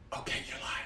Okay, you're live.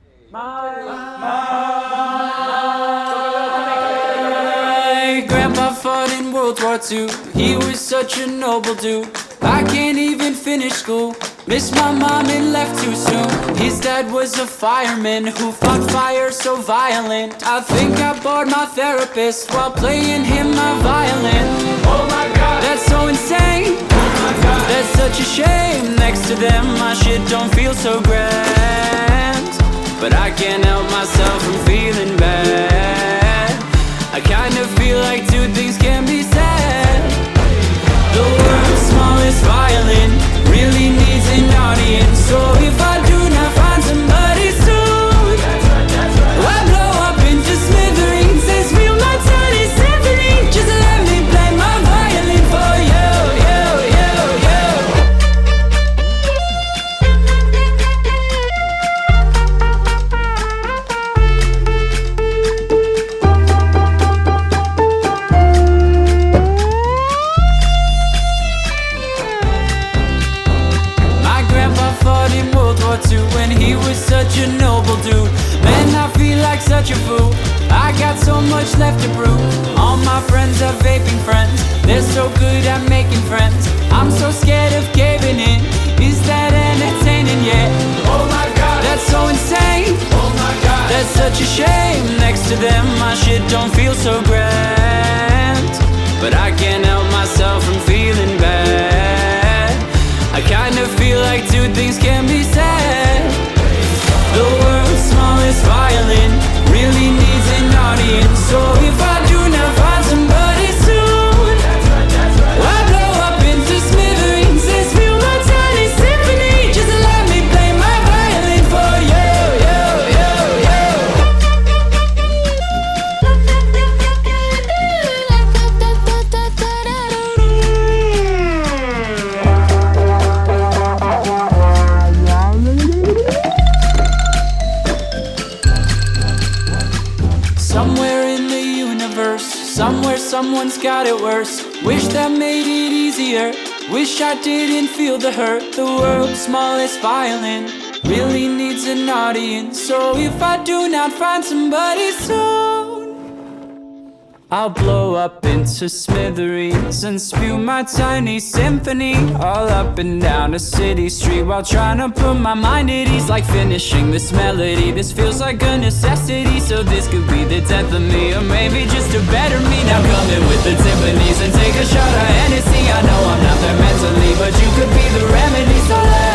My grandpa fought in World War II. He was such a noble dude. I can't even finish school. Missed my mom and left too soon. His dad was a fireman who fought fire so violent. I think I bored my therapist while playing him my violin. Oh my God, That's so insane. oh my God. That's such a shame. Next to them my shit don't feel so grand. But I can't help myself from feeling bad. I kind of feel like two things can be said. The world's smallest violin really needs an audience. So if I do not find somebody soon, I blow up into smithereens. This feel my tiny symphony. Just let me play my violin for you, you, you, you. My grandpa fought in World War II when he was such a noble dude. Man, I feel like such a fool. I got so much left to prove. All my friends are vaping friends. They're so good at making friends. I'm so scared of caving in. Is that entertaining yet? Oh my God, That's so insane. oh my God. That's such a shame. Next to them my shit don't feel so grand. But I can't help myself from feeling bad. I kind of feel like two things can be said. The world's smallest violin really needs an audience. So if I do not find somebody soon, I blow up into smithereens. This feel my tiny symphony. Just let me play my violin for you, you, you, you. Somewhere in the universe, somewhere someone's got it worse. Wish that made it easier. Wish I didn't feel the hurt. The world's smallest violin really needs an audience. So if I do not find somebody soon, I'll blow up into smithereens and spew my tiny symphony all up and down a city street while trying to put my mind at ease. Like finishing this melody, this feels like a necessity. So this could be the death of me, or maybe just a better me. Now come in with the timpanis and take a shot of Hennessy. I know I'm not there mentally, but you could be the remedy. So let